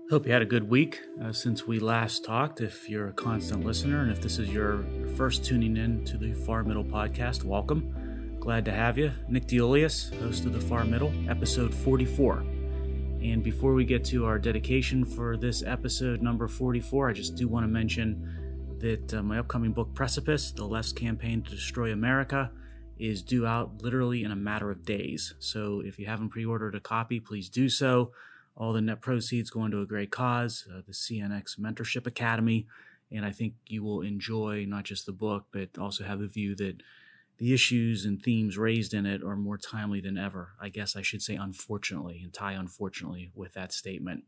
Hope you had a good week since we last talked. If you're a constant listener and if this is your first tuning in to the Far Middle podcast, welcome. Glad to have you. Nick DeOlius, host of the Far Middle, episode 44. And before we get to our dedication for this episode number 44, I just do want to mention that my upcoming book, Precipice, The Left's Campaign to Destroy America, is due out literally in a matter of days. So if you haven't pre-ordered a copy, please do so. All the net proceeds going to a great cause, the CNX Mentorship Academy, and I think you will enjoy not just the book, but also have the view that the issues and themes raised in it are more timely than ever. I guess I should say unfortunately, and tie unfortunately with that statement.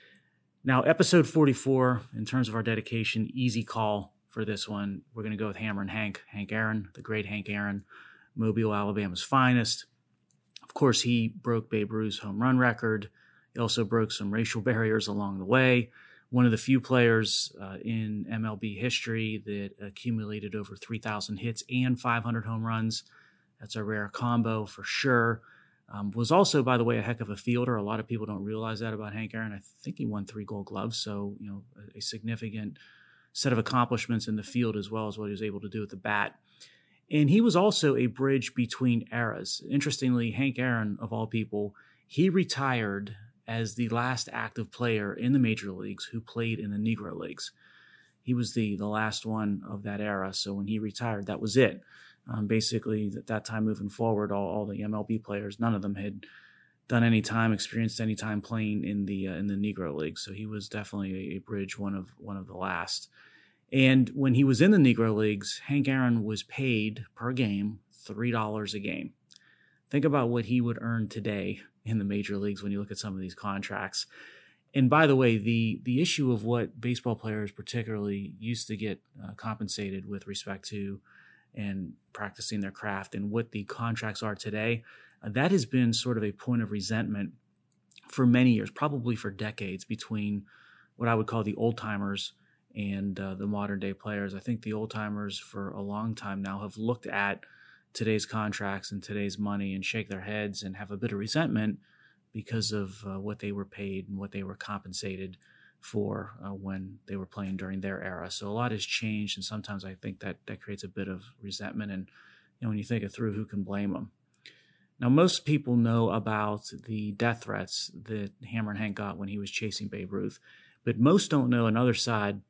Now, episode 44, in terms of our dedication, easy call for this one. We're going to go with Hammer and Hank Aaron, the great Hank Aaron, Mobile, Alabama's finest. Of course, he broke Babe Ruth's home run record. He also broke some racial barriers along the way. One of the few players in MLB history that accumulated over 3,000 hits and 500 home runs. That's a rare combo for sure. Was also, by the way, a heck of a fielder. A lot of people don't realize that about Hank Aaron. I think he won 3 Gold Gloves, so a significant set of accomplishments in the field as well as what he was able to do with the bat. And he was also a bridge between eras. Interestingly, Hank Aaron, of all people, he retired as the last active player in the major leagues who played in the Negro Leagues. He was the last one of that era, so when he retired, that was it. Basically, at that time moving forward, all the MLB players, none of them had done any time, experienced any time playing in the Negro Leagues, so he was definitely a bridge, one of the last. And when he was in the Negro Leagues, Hank Aaron was paid per game $3 a game. Think about what he would earn today in the major leagues when you look at some of these contracts. And by the way, the issue of what baseball players particularly used to get compensated with respect to and practicing their craft and what the contracts are today, that has been sort of a point of resentment for many years, probably for decades, between what I would call the old timers and the modern day players. I think the old timers for a long time now have looked at today's contracts and today's money and shake their heads and have a bit of resentment because of what they were paid and what they were compensated for when they were playing during their era. So a lot has changed, and sometimes I think that creates a bit of resentment. And when you think it through, who can blame them? Now, most people know about the death threats that Hammer and Hank got when he was chasing Babe Ruth, but most don't know another side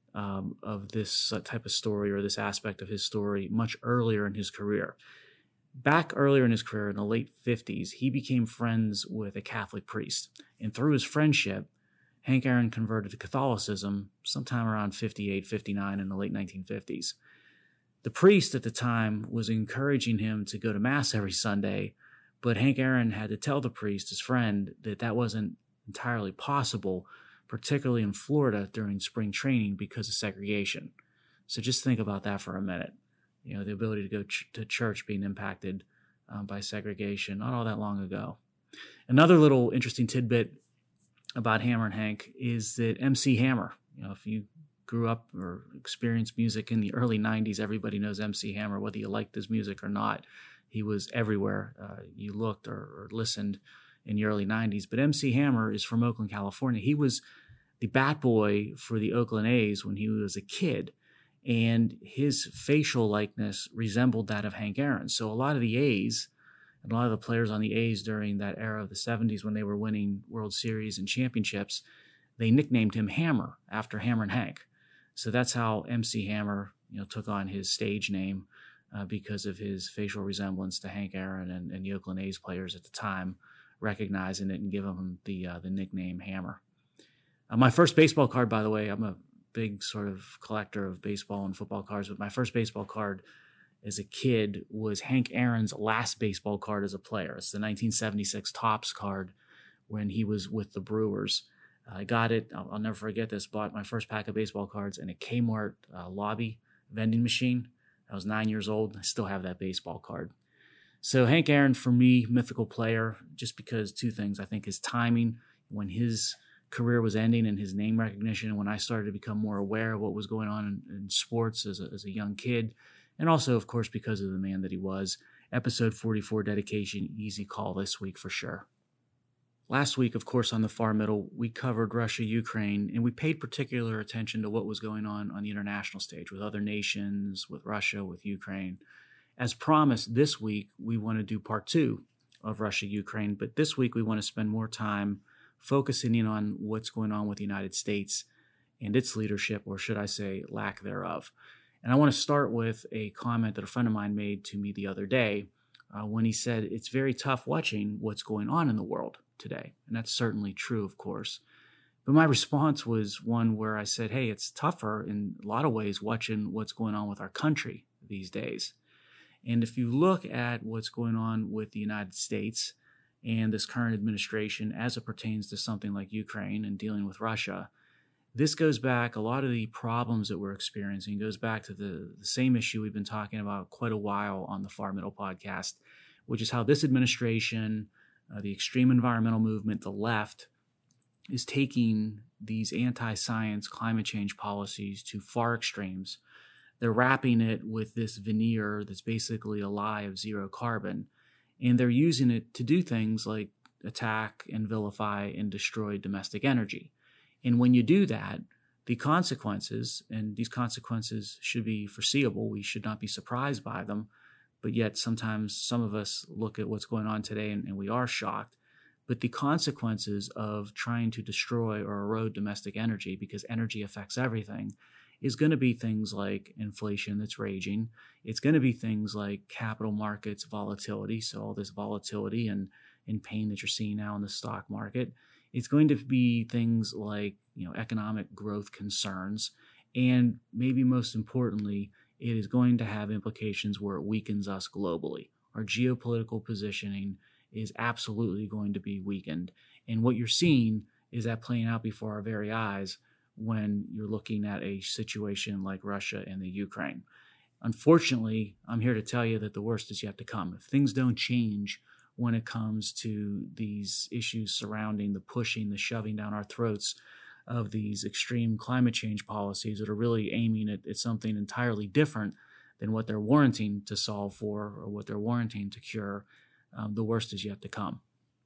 of this type of story or this aspect of his story much earlier in his career. Back earlier in his career, in the late 50s, he became friends with a Catholic priest. And through his friendship, Hank Aaron converted to Catholicism sometime around 58, 59 in the late 1950s. The priest at the time was encouraging him to go to Mass every Sunday, but Hank Aaron had to tell the priest, his friend, that wasn't entirely possible, particularly in Florida during spring training because of segregation. So just think about that for a minute. The ability to go to church being impacted by segregation not all that long ago. Another little interesting tidbit about Hammer and Hank is that MC Hammer, if you grew up or experienced music in the early 90s, everybody knows MC Hammer, whether you liked his music or not. He was everywhere you looked or listened in the early 90s. But MC Hammer is from Oakland, California. He was the bat boy for the Oakland A's when he was a kid, and his facial likeness resembled that of Hank Aaron. So a lot of the A's and a lot of the players on the A's during that era of the 70s when they were winning World Series and championships, they nicknamed him Hammer after Hammer and Hank. So that's how MC Hammer took on his stage name because of his facial resemblance to Hank Aaron and the Oakland A's players at the time, recognizing it and giving him the nickname Hammer. My first baseball card, by the way, I'm a big sort of collector of baseball and football cards, but my first baseball card as a kid was Hank Aaron's last baseball card as a player. It's the 1976 Topps card when he was with the Brewers. I got it, I'll never forget this, bought my first pack of baseball cards in a Kmart lobby vending machine. I was 9 years old, and I still have that baseball card. So Hank Aaron, for me, mythical player, just because two things. I think his timing, when his career was ending and his name recognition, and when I started to become more aware of what was going on in sports as a young kid, and also, of course, because of the man that he was. Episode 44 dedication, easy call this week for sure. Last week, of course, on the Far Middle, we covered Russia, Ukraine, and we paid particular attention to what was going on the international stage with other nations, with Russia, with Ukraine. As promised, this week, we want to do part two of Russia, Ukraine, but this week we want to spend more time focusing in on what's going on with the United States and its leadership, or should I say, lack thereof. And I want to start with a comment that a friend of mine made to me the other day when he said it's very tough watching what's going on in the world today. And that's certainly true, of course. But my response was one where I said, hey, it's tougher in a lot of ways watching what's going on with our country these days. And if you look at what's going on with the United States and this current administration as it pertains to something like Ukraine and dealing with Russia, this goes back, a lot of the problems that we're experiencing goes back to the same issue we've been talking about quite a while on the Far Middle podcast, which is how this administration, the extreme environmental movement, the left, is taking these anti-science climate change policies to far extremes. They're wrapping it with this veneer that's basically a lie of zero carbon, and they're using it to do things like attack and vilify and destroy domestic energy. And when you do that, the consequences, and these consequences should be foreseeable, we should not be surprised by them, but yet sometimes some of us look at what's going on today and we are shocked. But the consequences of trying to destroy or erode domestic energy, because energy affects everything, is going to be things like inflation that's raging. It's going to be things like capital markets volatility, so all this volatility and pain that you're seeing now in the stock market. It's going to be things like, economic growth concerns, and maybe most importantly, it is going to have implications where it weakens us globally. Our geopolitical positioning is absolutely going to be weakened, and what you're seeing is that playing out before our very eyes when you're looking at a situation like Russia and the Ukraine. Unfortunately, I'm here to tell you that the worst is yet to come. If things don't change when it comes to these issues surrounding the pushing, the shoving down our throats of these extreme climate change policies that are really aiming at something entirely different than what they're warranting to solve for or what they're warranting to cure, the worst is yet to come.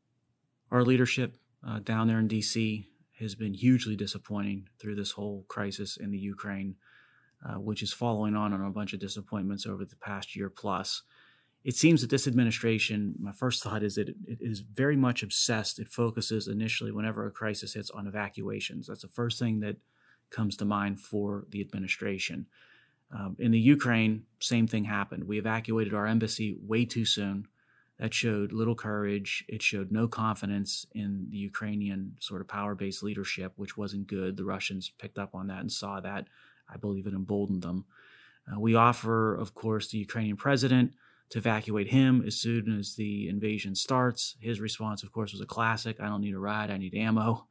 Our leadership down there in D.C. has been hugely disappointing through this whole crisis in the Ukraine, which is following on a bunch of disappointments over the past year plus. It seems that this administration, my first thought is that it is very much obsessed. It focuses initially, whenever a crisis hits, on evacuations. That's the first thing that comes to mind for the administration. In the Ukraine, same thing happened. We evacuated our embassy way too soon. That showed little courage. It showed no confidence in the Ukrainian sort of power-based leadership, which wasn't good. The Russians picked up on that and saw that. I believe it emboldened them. We offer, of course, the Ukrainian president to evacuate him as soon as the invasion starts. His response, of course, was a classic. I don't need a ride. I need ammo.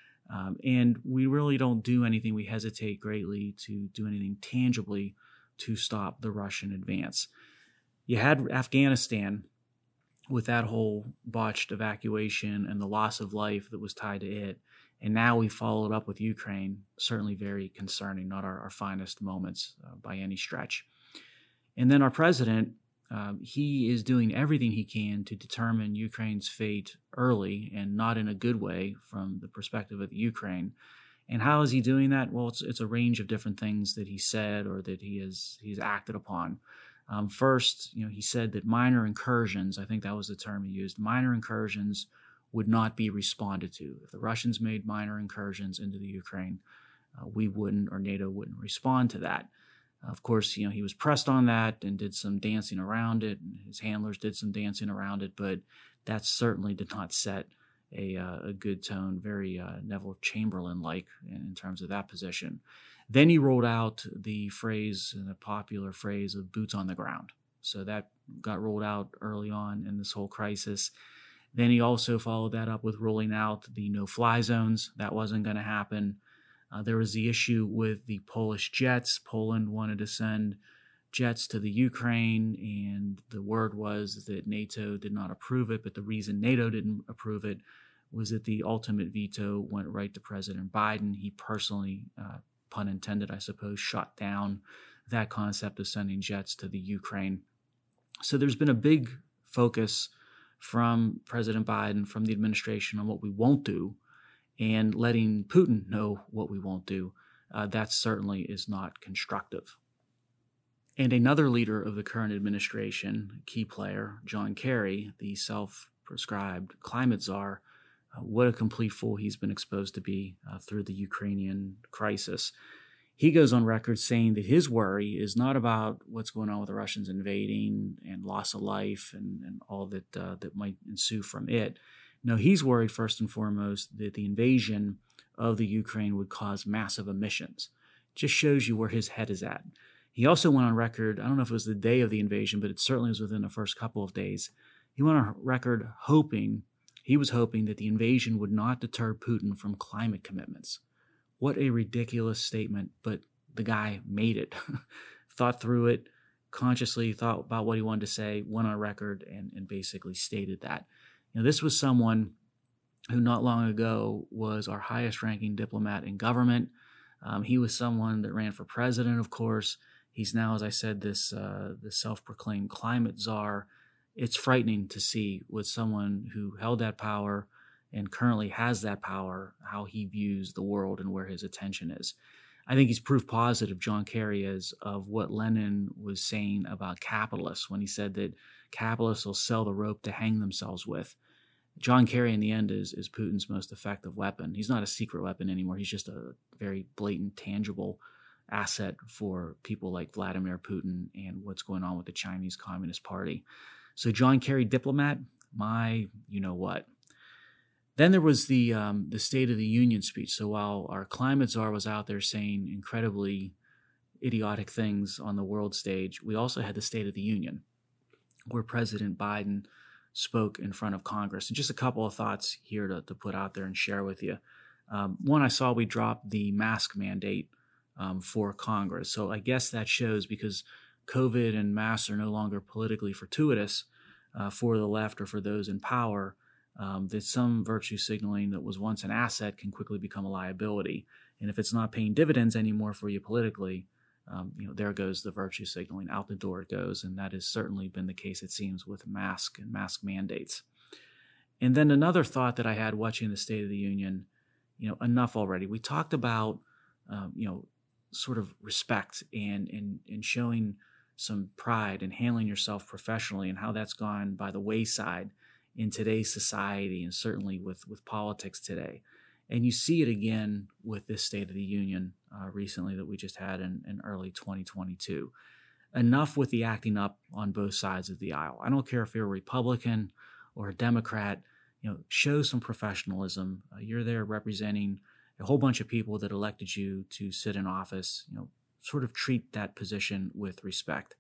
And we really don't do anything. We hesitate greatly to do anything tangibly to stop the Russian advance. You had Afghanistan with that whole botched evacuation and the loss of life that was tied to it. And now we followed up with Ukraine, certainly very concerning, not our finest moments by any stretch. And then our president, he is doing everything he can to determine Ukraine's fate early and not in a good way from the perspective of the Ukraine. And how is he doing that? Well, it's a range of different things that he said or that he's acted upon. First, he said that minor incursions, I think that was the term he used, minor incursions would not be responded to. If the Russians made minor incursions into the Ukraine, we wouldn't, or NATO wouldn't respond to that. Of course, he was pressed on that and did some dancing around it. And his handlers did some dancing around it, but that certainly did not set a good tone, very Neville Chamberlain-like in terms of that position. Then he rolled out the popular phrase of boots on the ground. So that got rolled out early on in this whole crisis. Then he also followed that up with rolling out the no-fly zones. That wasn't going to happen. There was the issue with the Polish jets. Poland wanted to send jets to the Ukraine, and the word was that NATO did not approve it. But the reason NATO didn't approve it was that the ultimate veto went right to President Biden. He personally, pun intended, I suppose, shot down that concept of sending jets to the Ukraine. So there's been a big focus from President Biden, from the administration on what we won't do, and letting Putin know what we won't do, that certainly is not constructive. And another leader of the current administration, key player, John Kerry, the self-prescribed climate czar, what a complete fool he's been exposed to be through the Ukrainian crisis. He goes on record saying that his worry is not about what's going on with the Russians invading and loss of life and all that might ensue from it. No, he's worried first and foremost that the invasion of the Ukraine would cause massive emissions. Just shows you where his head is at. He also went on record, I don't know if it was the day of the invasion, but it certainly was within the first couple of days. He went on record he was hoping that the invasion would not deter Putin from climate commitments. What a ridiculous statement, but the guy made it. Thought through it, consciously thought about what he wanted to say, went on record and basically stated that. This was someone who not long ago was our highest ranking diplomat in government. He was someone that ran for president, of course. He's now, as I said, this self-proclaimed climate czar. It's frightening to see with someone who held that power and currently has that power, how he views the world and where his attention is. I think he's proof positive, John Kerry is, of what Lenin was saying about capitalists when he said that capitalists will sell the rope to hang themselves with. John Kerry, in the end, is Putin's most effective weapon. He's not a secret weapon anymore. He's just a very blatant, tangible asset for people like Vladimir Putin and what's going on with the Chinese Communist Party. So John Kerry, diplomat, my you-know-what. Then there was the State of the Union speech. So while our climate czar was out there saying incredibly idiotic things on the world stage, we also had the State of the Union, where President Biden spoke in front of Congress. And just a couple of thoughts here to put out there and share with you. One, I saw we dropped the mask mandate for Congress. So I guess that shows, because COVID and masks are no longer politically fortuitous for the left or for those in power, that some virtue signaling that was once an asset can quickly become a liability. And if it's not paying dividends anymore for you politically, there goes the virtue signaling, out the door it goes. And that has certainly been the case, it seems, with mask and mask mandates. And then another thought that I had watching the State of the Union, enough already. We talked about, sort of respect and showing some pride and handling yourself professionally, and how that's gone by the wayside in today's society, and certainly with politics today. And you see it again with this State of the Union recently that we just had in early 2022. Enough with the acting up on both sides of the aisle. I don't care if you're a Republican or a Democrat, show some professionalism. You're there representing a whole bunch of people that elected you to sit in office. Sort of treat that position with respect.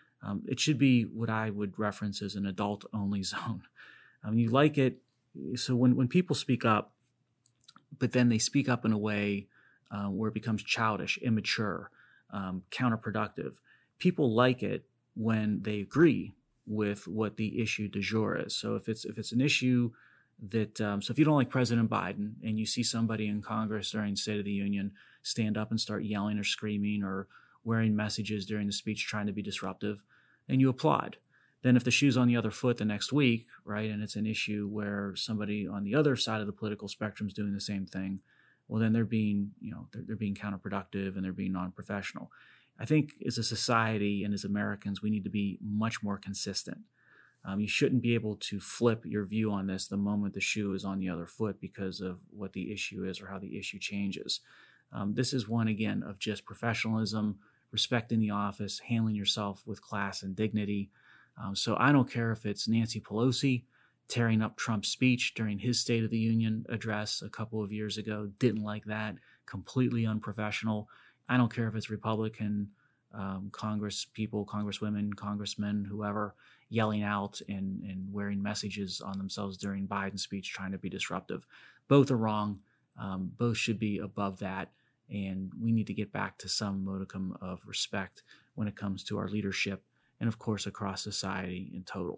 It should be what I would reference as an adult-only zone. You like it. So when people speak up, but then they speak up in a way where it becomes childish, immature, counterproductive, people like it when they agree with what the issue du jour is. So if it's an issue that, so if you don't like President Biden and you see somebody in Congress during State of the Union stand up and start yelling or screaming or wearing messages during the speech trying to be disruptive, and you applaud. Then if the shoe's on the other foot the next week, right, and it's an issue where somebody on the other side of the political spectrum is doing the same thing, well, then they're being, they're being counterproductive and they're being non-professional. I think as a society and as Americans, we need to be much more consistent. You shouldn't be able to flip your view on this the moment the shoe is on the other foot because of what the issue is or how the issue changes. This is one, again, of just professionalism, respecting the office, handling yourself with class and dignity. So I don't care if it's Nancy Pelosi tearing up Trump's speech during his State of the Union address a couple of years ago. Didn't like that. Completely unprofessional. I don't care if it's Republican Congress people, Congresswomen, congressmen, whoever, yelling out and wearing messages on themselves during Biden's speech trying to be disruptive. Both are wrong. Both should be above that. And we need to get back to some modicum of respect when it comes to our leadership and, of course, across society in total.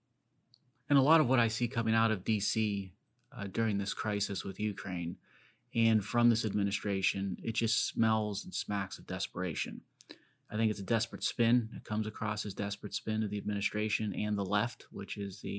And a lot of what I see coming out of D.C. During this crisis with Ukraine and from this administration, it just smells and smacks of desperation. I think it's a desperate spin. It comes across as desperate spin of the administration and the left, which is the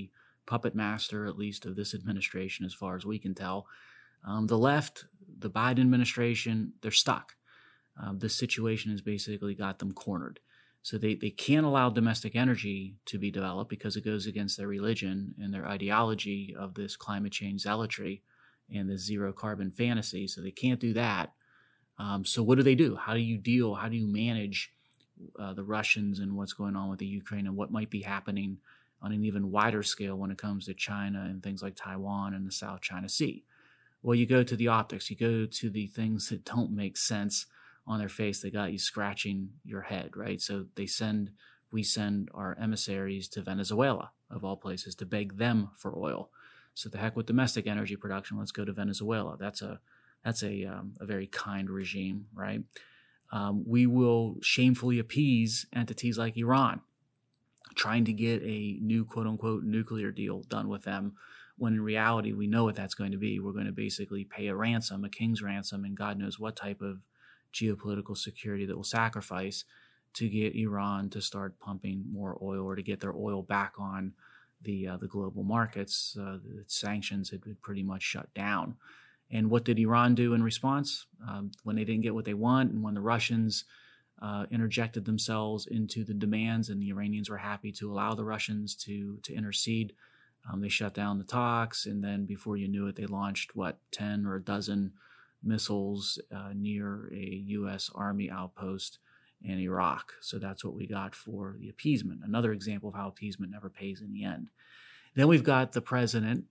puppet master, at least of this administration, as far as we can tell. The left, the Biden administration, they're stuck. This situation has basically got them cornered. So they can't allow domestic energy to be developed because it goes against their religion and their ideology of this climate change zealotry and this zero carbon fantasy. So they can't do that. So what do? How do you manage the Russians and what's going on with the Ukraine and what might be happening on an even wider scale when it comes to China and things like Taiwan and the South China Sea? Well, you go to the optics, you go to the things that don't make sense on their face. They got you scratching your head, right? So we send our emissaries to Venezuela, of all places, to beg them for oil. So the heck with domestic energy production, let's go to Venezuela. That's a very kind regime, right? We will shamefully appease entities like Iran, trying to get a new quote-unquote nuclear deal done with them, when in reality, we know what that's going to be. We're going to basically pay a ransom, a king's ransom, and God knows what type of geopolitical security that will sacrifice to get Iran to start pumping more oil or to get their oil back on the global markets. The sanctions had been pretty much shut down. And what did Iran do in response? When they didn't get what they want and when the Russians interjected themselves into the demands and the Iranians were happy to allow the Russians to intercede, they shut down the talks. And then before you knew it, they launched, 10 or a dozen missiles near a U.S. Army outpost in Iraq. So that's what we got for the appeasement. Another example of how appeasement never pays in the end. Then we've got the president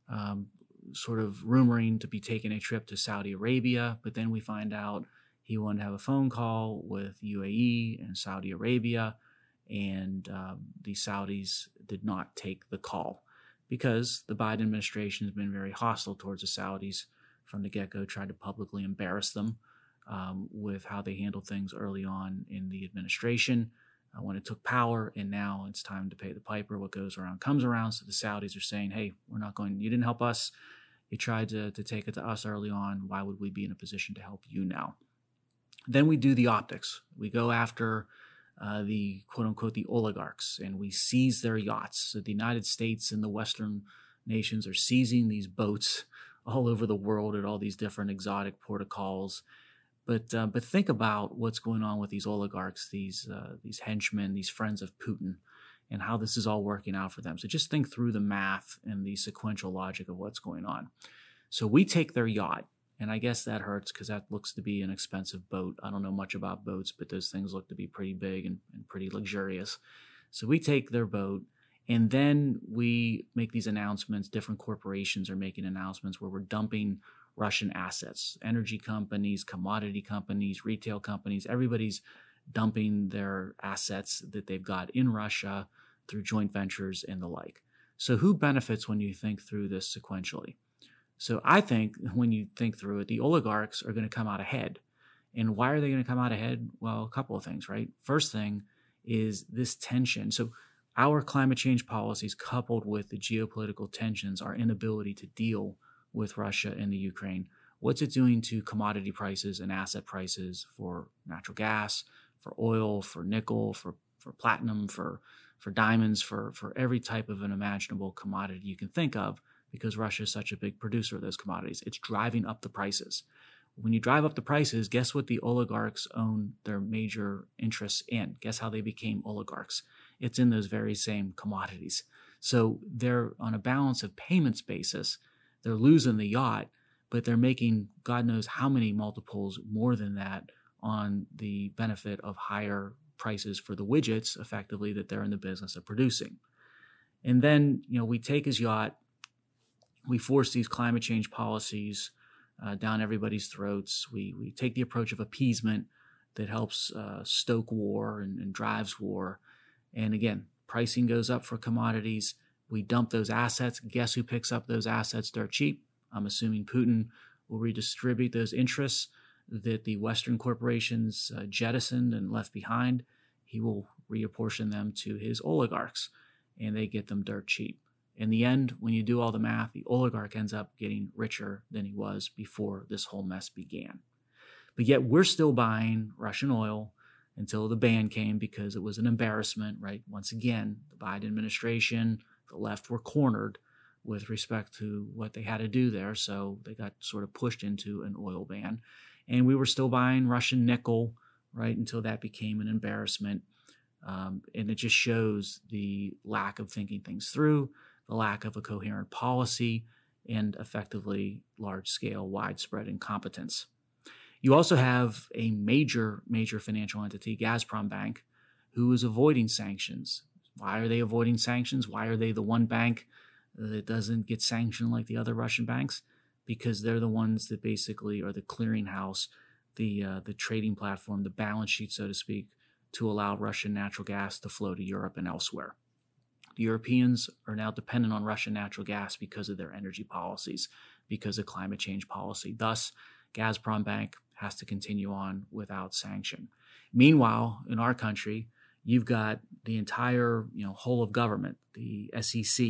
sort of rumoring to be taking a trip to Saudi Arabia, but then we find out he wanted to have a phone call with UAE and Saudi Arabia, and the Saudis did not take the call because the Biden administration has been very hostile towards the Saudis from the get-go, tried to publicly embarrass them with how they handled things early on in the administration when it took power, and now it's time to pay the piper. What goes around comes around. So the Saudis are saying, hey, you didn't help us. You tried to take it to us early on. Why would we be in a position to help you now? Then we do the optics. We go after the quote-unquote the oligarchs, and we seize their yachts. So the United States and the Western nations are seizing these boats all over the world at all these different exotic port of calls. But think about what's going on with these oligarchs, these henchmen, these friends of Putin, and how this is all working out for them. So just think through the math and the sequential logic of what's going on. So we take their yacht, and I guess that hurts because that looks to be an expensive boat. I don't know much about boats, but those things look to be pretty big and pretty luxurious. So we take their boat, and then we make these announcements. Different corporations are making announcements where we're dumping Russian assets. Energy companies, commodity companies, retail companies, everybody's dumping their assets that they've got in Russia through joint ventures and the like. So who benefits when you think through this sequentially? So I think when you think through it, the oligarchs are going to come out ahead. And why are they going to come out ahead? Well, a couple of things, right? First thing is this tension. So our climate change policies coupled with the geopolitical tensions, our inability to deal with Russia and the Ukraine, what's it doing to commodity prices and asset prices for natural gas, for oil, for nickel, for platinum, for diamonds, for every type of an imaginable commodity you can think of, because Russia is such a big producer of those commodities. It's driving up the prices. When you drive up the prices, guess what the oligarchs own their major interests in? Guess how they became oligarchs? It's in those very same commodities. So they're on a balance of payments basis. They're losing the yacht, but they're making God knows how many multiples more than that on the benefit of higher prices for the widgets, effectively, that they're in the business of producing. And then, we take his yacht, we force these climate change policies down everybody's throats. We take the approach of appeasement that helps stoke war and drives war. And again, pricing goes up for commodities. We dump those assets. Guess who picks up those assets dirt cheap? I'm assuming Putin will redistribute those interests that the Western corporations jettisoned and left behind. He will reapportion them to his oligarchs, and they get them dirt cheap. In the end, when you do all the math, the oligarch ends up getting richer than he was before this whole mess began. But yet we're still buying Russian oil until the ban came because it was an embarrassment, right? Once again, the Biden administration the left were cornered with respect to what they had to do there. So they got sort of pushed into an oil ban. And we were still buying Russian nickel, right, until that became an embarrassment. And it just shows the lack of thinking things through, the lack of a coherent policy, and effectively large-scale, widespread incompetence. You also have a major financial entity, Gazprom Bank, who is avoiding sanctions. Why are they avoiding sanctions? Why are they the one bank that doesn't get sanctioned like the other Russian banks? Because they're the ones that basically are the clearinghouse, the trading platform, the balance sheet, so to speak, to allow Russian natural gas to flow to Europe and elsewhere. The Europeans are now dependent on Russian natural gas because of their energy policies, because of climate change policy. Thus, Gazprom Bank has to continue on without sanction. Meanwhile, in our country, you've got the entire whole of government, the SEC,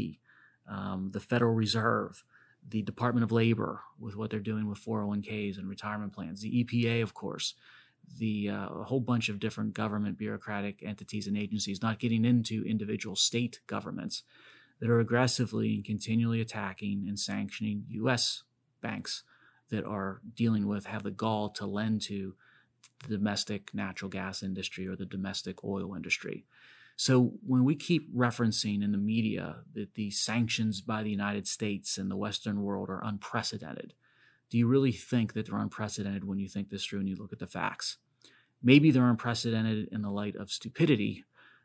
the Federal Reserve, the Department of Labor with what they're doing with 401ks and retirement plans, the EPA, of course, a whole bunch of different government bureaucratic entities and agencies, not getting into individual state governments, that are aggressively and continually attacking and sanctioning U.S. banks that are have the gall to lend to the domestic natural gas industry or the domestic oil industry. So when we keep referencing in the media that the sanctions by the United States and the Western world are unprecedented, do you really think that they're unprecedented when you think this through and you look at the facts? Maybe they're unprecedented in the light of stupidity,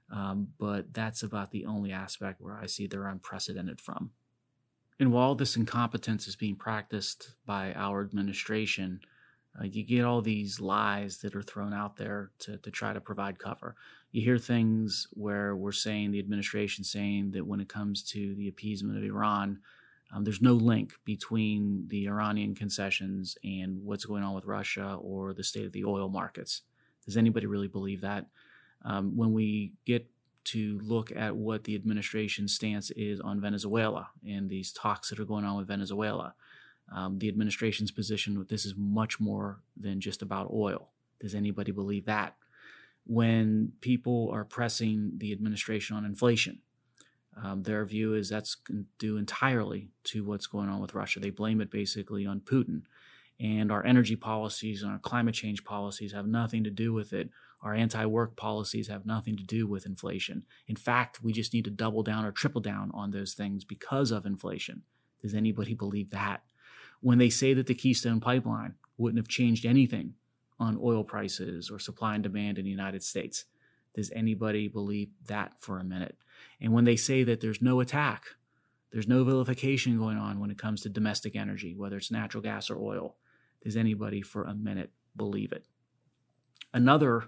but that's about the only aspect where I see they're unprecedented from. And while this incompetence is being practiced by our administration, you get all these lies that are thrown out there to try to provide cover. You hear things where the administration saying that when it comes to the appeasement of Iran, there's no link between the Iranian concessions and what's going on with Russia or the state of the oil markets. Does anybody really believe that? When we get to look at what the administration's stance is on Venezuela and these talks that are going on with Venezuela, the administration's position with this is much more than just about oil. Does anybody believe that? When people are pressing the administration on inflation, their view is that's due entirely to what's going on with Russia. They blame it basically on Putin. And our energy policies and our climate change policies have nothing to do with it. Our anti-work policies have nothing to do with inflation. In fact, we just need to double down or triple down on those things because of inflation. Does anybody believe that? When they say that the Keystone Pipeline wouldn't have changed anything on oil prices or supply and demand in the United States, does anybody believe that for a minute? And when they say that there's no attack, there's no vilification going on when it comes to domestic energy, whether it's natural gas or oil, does anybody for a minute believe it? Another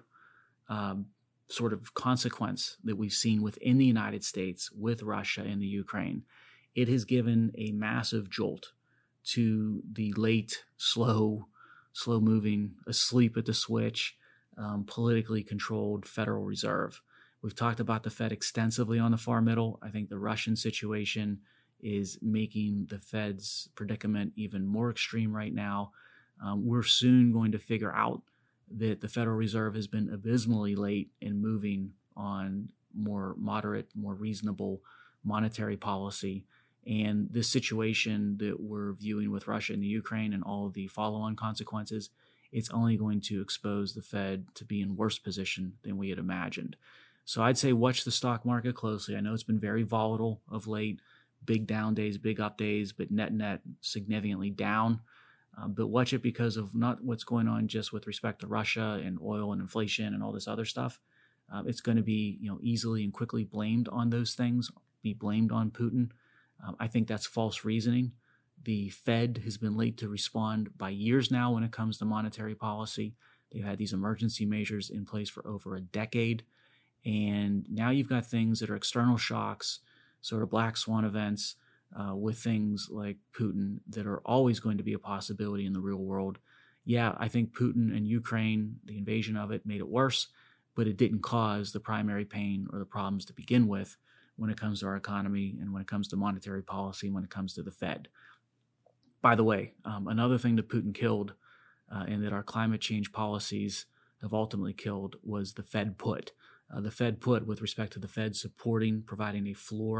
sort of consequence that we've seen within the United States with Russia and the Ukraine, it has given a massive jolt to the late, slow-moving, asleep at the switch, politically controlled Federal Reserve. We've talked about the Fed extensively on the Far Middle. I think the Russian situation is making the Fed's predicament even more extreme right now. We're soon going to figure out that the Federal Reserve has been abysmally late in moving on more moderate, more reasonable monetary policy. And this situation that we're viewing with Russia and the Ukraine and all of the follow-on consequences, it's only going to expose the Fed to be in worse position than we had imagined. So I'd say watch the stock market closely. I know it's been very volatile of late, big down days, big up days, but net significantly down. But watch it because of not what's going on just with respect to Russia and oil and inflation and all this other stuff. It's going to be easily and quickly blamed on those things, be blamed on Putin. I think that's false reasoning. The Fed has been late to respond by years now when it comes to monetary policy. They've had these emergency measures in place for over a decade. And now you've got things that are external shocks, sort of black swan events, with things like Putin that are always going to be a possibility in the real world. Yeah, I think Putin and Ukraine, the invasion of it, made it worse, but it didn't cause the primary pain or the problems to begin with when it comes to our economy and when it comes to monetary policy and when it comes to the Fed. By the way, another thing that Putin killed and that our climate change policies have ultimately killed was the Fed put. The Fed put with respect to the Fed supporting, providing a floor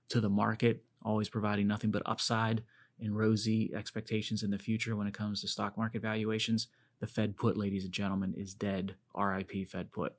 to the market, always providing nothing but upside and rosy expectations in the future when it comes to stock market valuations. The Fed put, ladies and gentlemen, is dead. RIP Fed put.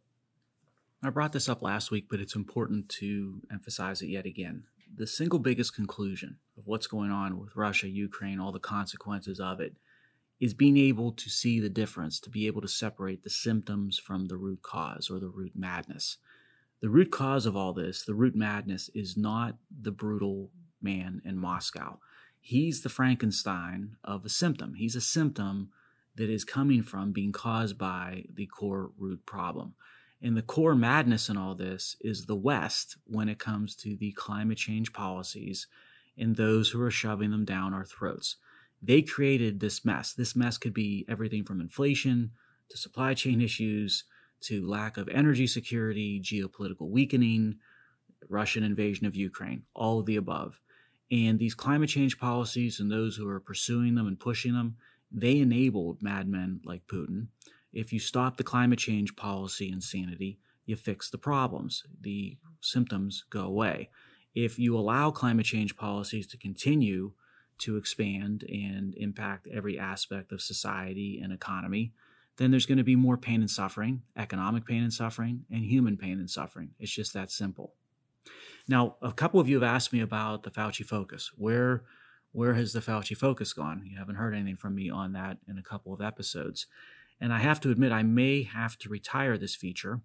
I brought this up last week, but it's important to emphasize it yet again. The single biggest conclusion of what's going on with Russia, Ukraine, all the consequences of it, is being able to see the difference, to be able to separate the symptoms from the root cause or the root madness. The root cause of all this, the root madness, is not the brutal man in Moscow. He's the Frankenstein of a symptom. He's a symptom that is coming from being caused by the core root problem. And the core madness in all this is the West when it comes to the climate change policies and those who are shoving them down our throats. They created this mess. This mess could be everything from inflation to supply chain issues to lack of energy security, geopolitical weakening, Russian invasion of Ukraine, all of the above. And these climate change policies and those who are pursuing them and pushing them, they enabled madmen like Putin. If you stop the climate change policy insanity, you fix the problems. The symptoms go away. If you allow climate change policies to continue to expand and impact every aspect of society and economy, then there's going to be more pain and suffering, economic pain and suffering, and human pain and suffering. It's just that simple. Now, a couple of you have asked me about the Fauci focus. Where has the Fauci focus gone? You haven't heard anything from me on that in a couple of episodes. And I have to admit, I may have to retire this feature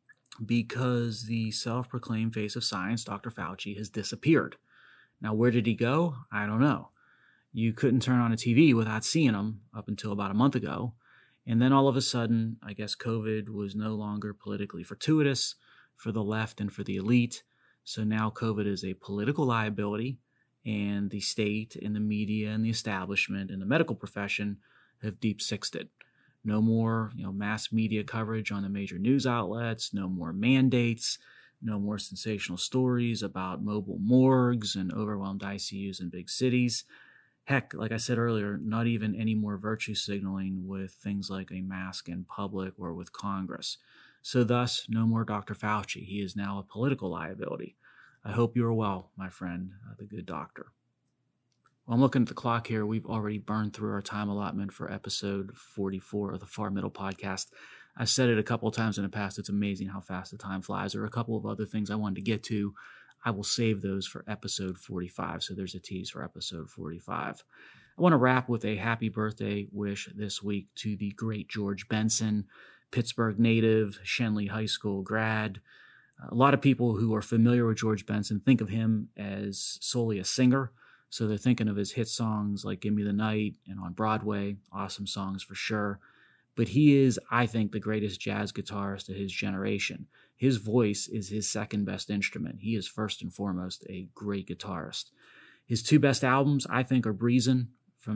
because the self-proclaimed face of science, Dr. Fauci, has disappeared. Now, where did he go? I don't know. You couldn't turn on a TV without seeing him up until about a month ago. And then all of a sudden, I guess COVID was no longer politically fortuitous for the left and for the elite. So now COVID is a political liability, and the state and the media and the establishment and the medical profession have deep-sixed it. No more, mass media coverage on the major news outlets, no more mandates, no more sensational stories about mobile morgues and overwhelmed ICUs in big cities. Heck, like I said earlier, not even any more virtue signaling with things like a mask in public or with Congress. So thus, no more Dr. Fauci. He is now a political liability. I hope you are well, my friend, the good doctor. Well, I'm looking at the clock here. We've already burned through our time allotment for episode 44 of the Far Middle Podcast. I've said it a couple of times in the past. It's amazing how fast the time flies. There are a couple of other things I wanted to get to. I will save those for episode 45. So there's a tease for episode 45. I want to wrap with a happy birthday wish this week to the great George Benson, Pittsburgh native, Shenley High School grad. A lot of people who are familiar with George Benson think of him as solely a singer. So they're thinking of his hit songs like Give Me the Night and On Broadway. Awesome songs for sure. But he is, I think, the greatest jazz guitarist of his generation. His voice is his second best instrument. He is first and foremost a great guitarist. His two best albums, I think, are Breezin' from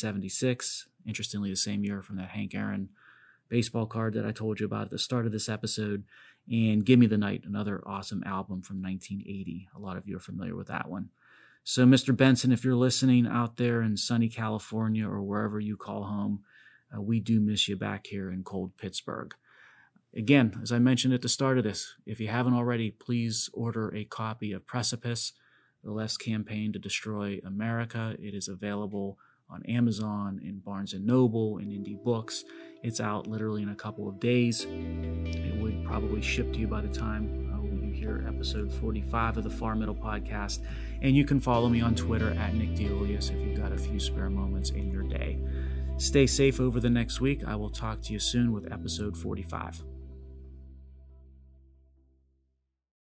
1976. Interestingly, the same year from that Hank Aaron baseball card that I told you about at the start of this episode. And Give Me the Night, another awesome album from 1980. A lot of you are familiar with that one. So, Mr. Benson, if you're listening out there in sunny California or wherever you call home, we do miss you back here in cold Pittsburgh. Again, as I mentioned at the start of this, if you haven't already, please order a copy of Precipice, The Left Campaign to Destroy America. It is available on Amazon, in Barnes & Noble, and Indie Books. It's out literally in a couple of days. It would probably ship to you by the time you hear episode 45 of the Far Middle Podcast. And you can follow me on Twitter at Nick DeOlius if you've got a few spare moments in your day. Stay safe over the next week. I will talk to you soon with episode 45.